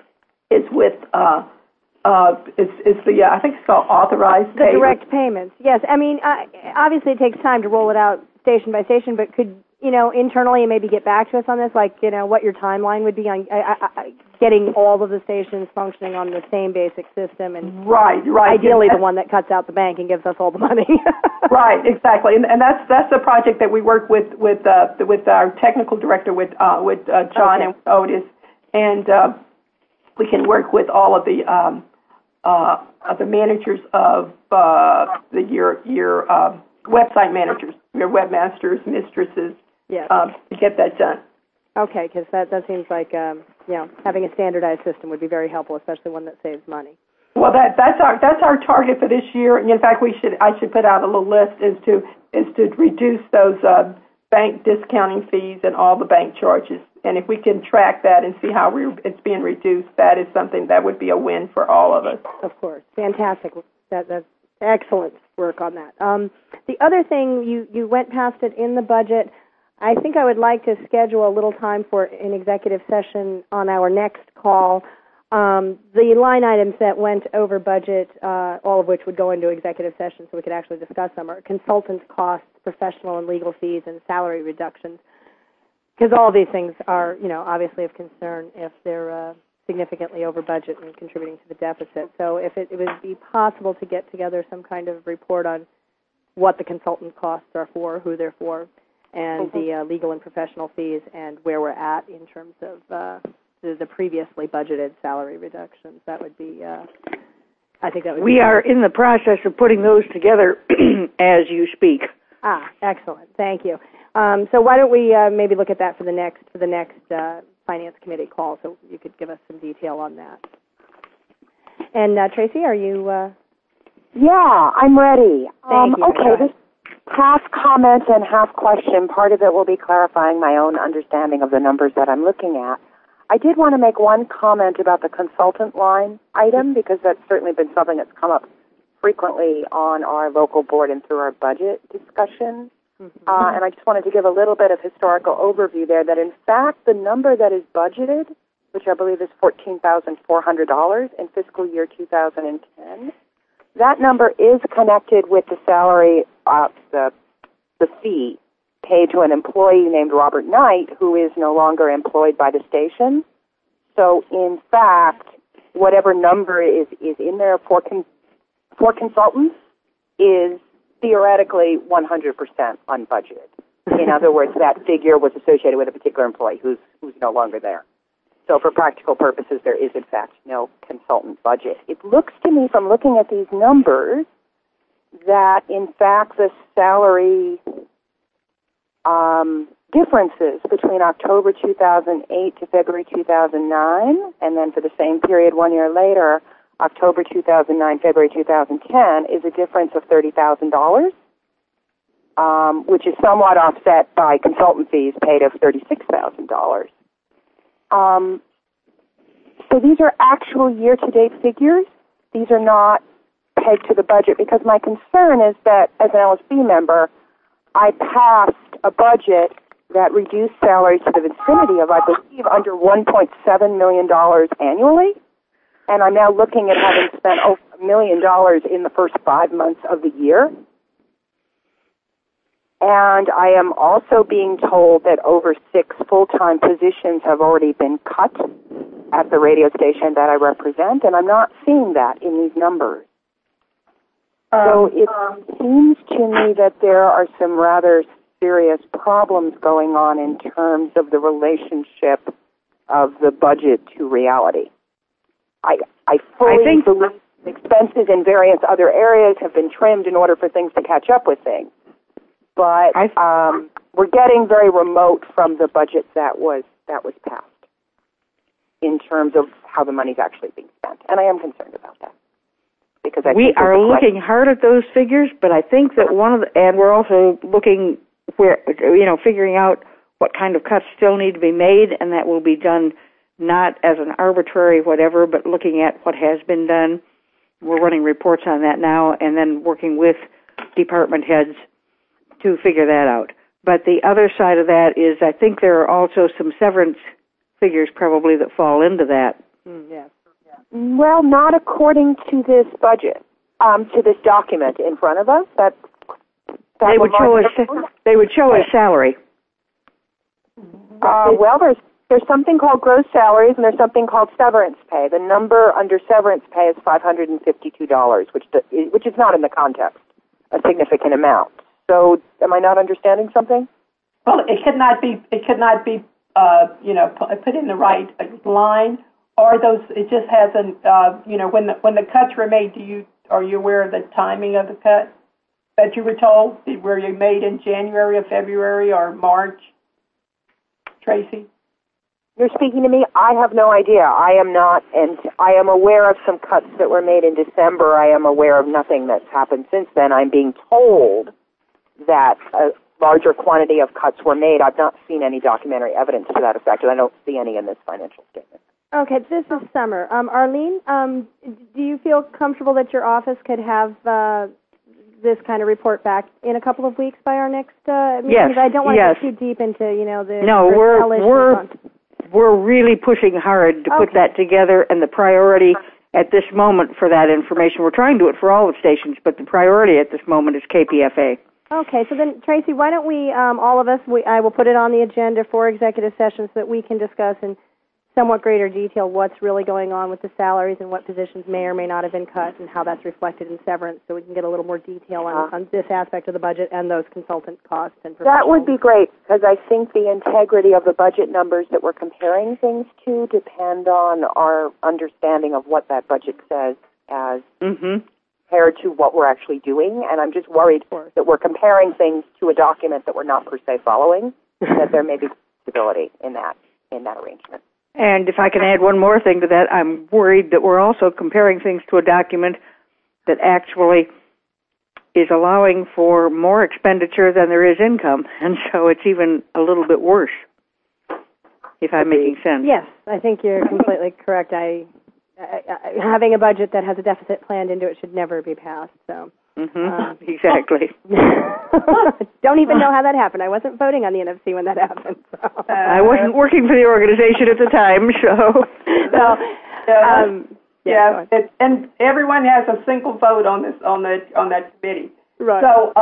think it's called authorized payments. Direct payments. Yes, I mean obviously it takes time to roll it out station by station, but could internally maybe get back to us on this, like what your timeline would be on getting all of the stations functioning on the same basic system, and right. Ideally, the one that cuts out the bank and gives us all the money. Right, exactly, and that's the project that we work with our technical director with John and with Otis, and we can work with all of the managers of your website managers, your webmasters, mistresses. Yes. To get that done. Okay, because that seems like having a standardized system would be very helpful, especially one that saves money. Well, that's our target for this year. And in fact, I should put out a little list is to reduce those bank discounting fees and all the bank charges. And if we can track that and see how it's being reduced, that is something that would be a win for all of us. Of course, fantastic. That's excellent work on that. The other thing, you went past it in the budget. I think I would like to schedule a little time for an executive session on our next call. The line items that went over budget, all of which would go into executive session so we could actually discuss them, are consultant costs, professional and legal fees, and salary reductions. Because all of these things are, obviously of concern if they're significantly over budget and contributing to the deficit. So if it would be possible to get together some kind of report on what the consultant costs are for, who they're for, and the legal and professional fees, and where we're at in terms of the previously budgeted salary reductions. That would be, I think that would be... We are in the process of putting those together as you speak. Excellent. Thank you. So why don't we maybe look at that for the next Finance Committee call, so you could give us some detail on that. And Tracy, are you... Yeah, I'm ready. Thank you. Okay, this half comment and half question. Part of it will be clarifying my own understanding of the numbers that I'm looking at. I did want to make one comment about the consultant line item, because that's certainly been something that's come up frequently on our local board and through our budget discussions. And I just wanted to give a little bit of historical overview there, that in fact the number that is budgeted, which I believe is $14,400 in fiscal year 2010, that number is connected with the salary of the fee paid to an employee named Robert Knight, who is no longer employed by the station. So in fact, whatever number is in there for consultants is theoretically 100% unbudgeted. In other words, that figure was associated with a particular employee who's no longer there. So for practical purposes, there is, in fact, no consultant budget. It looks to me, from looking at these numbers, that, in fact, the salary differences between October 2008 to February 2009, and then for the same period 1 year later, October 2009, February 2010, is a difference of $30,000, which is somewhat offset by consultant fees paid of $36,000. So these are actual year-to-date figures. These are not pegged to the budget, because my concern is that as an LSB member, I passed a budget that reduced salaries to the vicinity of, I believe, under $1.7 million annually. and I'm now looking at having spent over $1 million in the first 5 months of the year. And I am also being told that over 6 full-time positions have already been cut at the radio station that I represent, and I'm not seeing that in these numbers. So it seems to me that there are some rather serious problems going on in terms of the relationship of the budget to reality. I fully believe expenses in various other areas have been trimmed in order for things to catch up with things. But we're getting very remote from the budget that was passed in terms of how the money's actually being spent. And I am concerned about that. Because we are looking hard at those figures, but I think that and we're also looking figuring out what kind of cuts still need to be made, and that will be done not as an arbitrary whatever, but looking at what has been done. We're running reports on that now, and then working with department heads to figure that out. But the other side of that is I think there are also some severance figures probably that fall into that. Yes. Well, not according to this budget, to this document in front of us. They would show a salary. Well, there's something called gross salaries and there's something called severance pay. The number under severance pay is $552, which is not in the context a significant amount. So, am I not understanding something? Well, it could not be put in the right line. Or it just hasn't, when the cuts were made, are you aware of the timing of the cut that you were told? Were you made in January or February or March? Tracy? You're speaking to me? I have no idea. I am not, and I am aware of some cuts that were made in December. I am aware of nothing that's happened since then. I'm being told that a larger quantity of cuts were made. I've not seen any documentary evidence to that effect, and I don't see any in this financial statement. Okay, this is Summer. Arlene, do you feel comfortable that your office could have this kind of report back in a couple of weeks by our next meeting? Yes. I don't want to get too deep into, the No, we're really pushing hard to put that together, and the priority at this moment for that information, we're trying to do it for all the stations, but the priority at this moment is KPFA. Okay, so then, Tracy, why don't we, all of us, I will put it on the agenda for executive sessions so that we can discuss in somewhat greater detail what's really going on with the salaries and what positions may or may not have been cut and how that's reflected in severance, so we can get a little more detail on this aspect of the budget and those consultant costs. And that would be great, because I think the integrity of the budget numbers that we're comparing things to depend on our understanding of what that budget says as compared to what we're actually doing, and I'm just worried that we're comparing things to a document that we're not per se following, that there may be stability in that arrangement. And if I can add one more thing to that, I'm worried that we're also comparing things to a document that actually is allowing for more expenditure than there is income, and so it's even a little bit worse, if I'm making sense. Yes, I think you're completely correct. Having a budget that has a deficit planned into it should never be passed. So. Exactly. Don't even know how that happened. I wasn't voting on the NFC when that happened. So. I wasn't working for the organization at the time, so. And everyone has a single vote on this on that committee. Right. So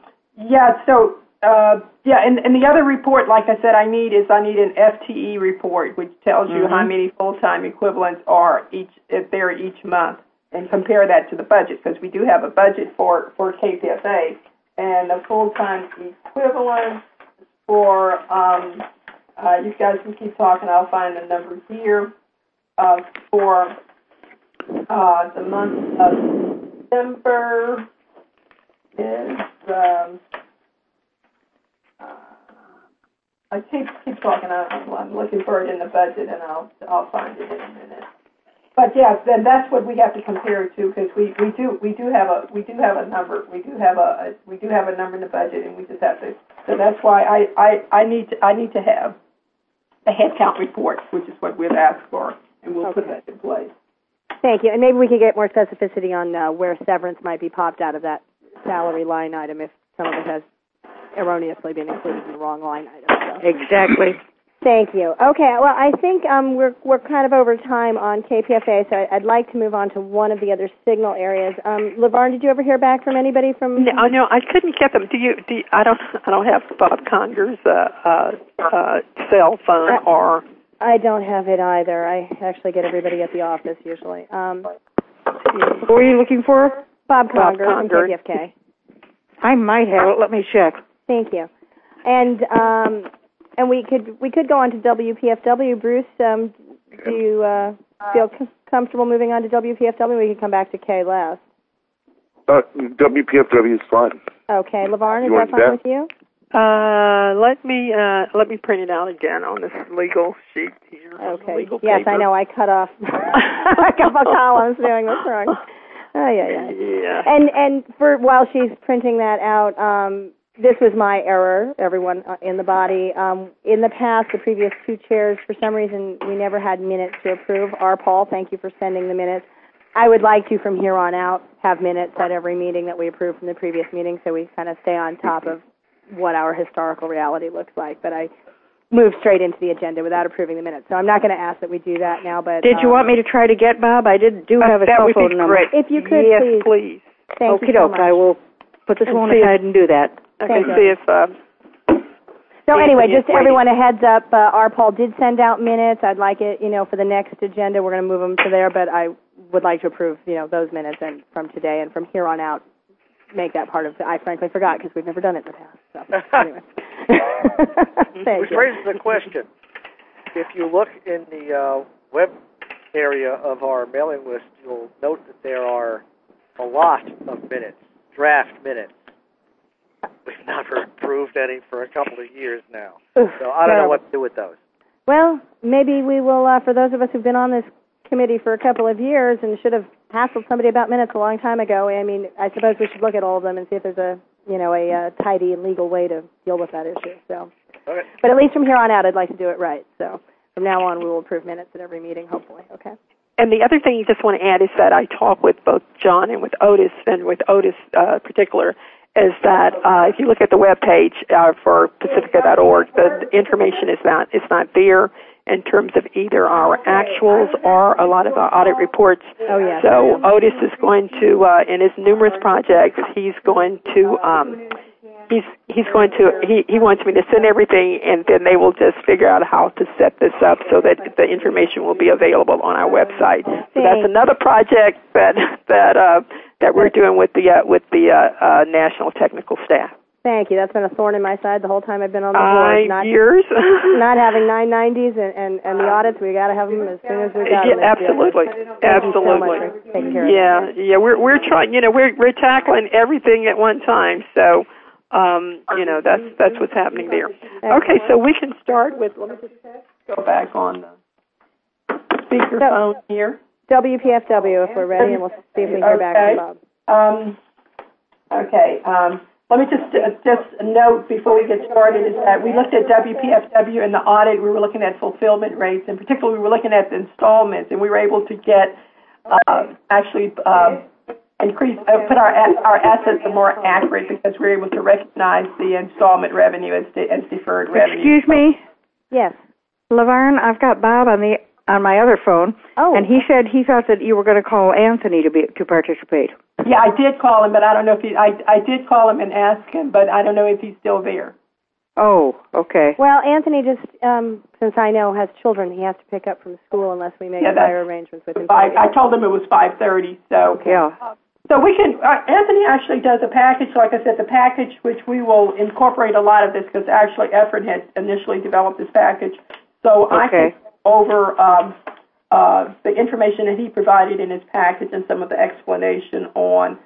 and the other report, like I said, I need an FTE report, which tells you how many full-time equivalents are each month. And compare that to the budget, because we do have a budget for KPFA, and the full-time equivalent for, you guys can keep talking, I'll find the number here, for the month of December is, I keep talking, I'm looking for it in the budget, and I'll find it in a minute. But yes, then that's what we have to compare it to, because we do have a number. We do have a number in the budget, and we just have to. So that's why I need to have a headcount report, which is what we've asked for, and we'll put that in place. Thank you. And maybe we could get more specificity on where severance might be popped out of that salary line item if some of it has erroneously been included in the wrong line item. So. Exactly. Thank you. Okay, well, I think we're kind of over time on KPFA, so I'd like to move on to one of the other signal areas. LaVarn, did you ever hear back from anybody from? No, I couldn't get them. Do you? I don't have Bob Conger's cell phone or. I don't have it either. I actually get everybody at the office usually. Who are you looking for? Bob Conger from KPFK. I might have it. Let me check. Thank you. And we could go on to WPFW. Bruce, do you feel comfortable moving on to WPFW? We could come back to K last. WPFW is fine. Okay, LaVarn, is that fine with you? Let me print it out again on this legal sheet here. Okay. Legal yes, paper. I know. I cut off a couple columns doing this wrong. Oh yeah. And while she's printing that out, this was my error. Everyone in the body. In the past, the previous two chairs, for some reason, we never had minutes to approve. Paul, thank you for sending the minutes. I would like to, from here on out, have minutes at every meeting that we approve from the previous meeting, so we kind of stay on top of what our historical reality looks like. But I moved straight into the agenda without approving the minutes, so I'm not going to ask that we do that now. But did you want me to try to get Bob? I do have a cell phone number. Great. If you could, yes, please. Thank you so much. I will put this one aside and do that. Thank you. See if. So anyway, just everyone a heads up. Paul did send out minutes. I'd like it, for the next agenda. We're going to move them to there, but I would like to approve, those minutes and from today and from here on out. Make that part of it. I frankly forgot because we've never done it in the past. So anyway, which raises a question. If you look in the web area of our mailing list, you'll note that there are a lot of minutes, draft minutes. We've never approved any for a couple of years now. So I don't know what to do with those. Well, maybe we will, for those of us who've been on this committee for a couple of years and should have hassled somebody about minutes a long time ago. I mean, I suppose we should look at all of them and see if there's a tidy and legal way to deal with that issue. So, okay. But at least from here on out, I'd like to do it right. So from now on, we will approve minutes at every meeting, hopefully. Okay. And the other thing you just want to add is that I talk with both John and with Otis, and with Otis particular, is that if you look at the web page for Pacifica.org, the information is not there in terms of either our actuals or a lot of our audit reports. Oh, yeah. So Otis is going to, in his numerous projects, he wants me to send everything, and then they will just figure out how to set this up so that the information will be available on our website. So that's another project that we're doing with the national technical staff. Thank you. That's been a thorn in my side the whole time I've been on the board. Years. Not having 990s and the audits, we got to have them as soon as we got them. Absolutely. Absolutely. Taking care of that. Yeah. We're trying. We're tackling everything at one time. So, that's what's happening there. Okay, so we can start with. Let me just go back on the speakerphone here. WPFW, if we're ready, and we'll see if we hear back from Bob. Okay. Let me just note before we get started is that we looked at WPFW in the audit. We were looking at fulfillment rates, and particularly we were looking at the installments, and we were able to get put our assets are more accurate because we're able to recognize the installment revenue as deferred revenue. Excuse me? Yes. LaVarn, I've got Bob on my other phone, and he said he thought that you were going to call Anthony to participate. Yeah, I did call him, but I don't know if I did call him and ask him, but I don't know if he's still there. Oh, okay. Well, Anthony just, since I know, has children. He has to pick up from school unless we make prior arrangements with him. I told him it was 5:30, so. Yeah. So we can, Anthony actually does a package, like I said, the package which we will incorporate a lot of this because actually Efren had initially developed this package. So I can go over the information that he provided in his package and some of the explanation on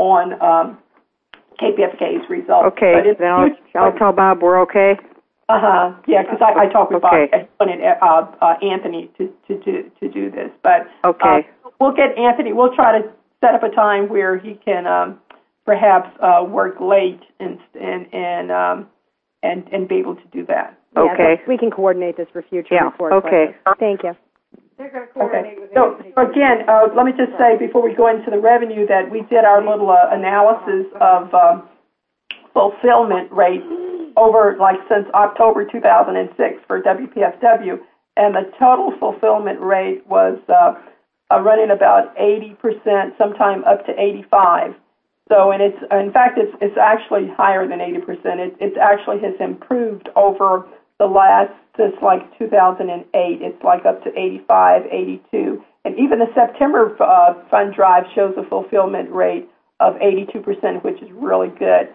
KPFK's results. Okay, then I'll tell Bob we're okay. Yeah, because I talked with Bob. I wanted Anthony to do this, but we'll get Anthony. We'll try to set up a time where he can perhaps work late and be able to do that. Yeah, we can coordinate this for future reports. Okay. Thank you. Okay. So again, let me just say before we go into the revenue that we did our little analysis of fulfillment rates over since October 2006 for WPFW, and the total fulfillment rate was running about 80%, sometime up to 85%. So, and it's actually higher than 80%. It actually has improved over the last, since 2008. It's up to 85, 82. And even the September fund drive shows a fulfillment rate of 82%, which is really good.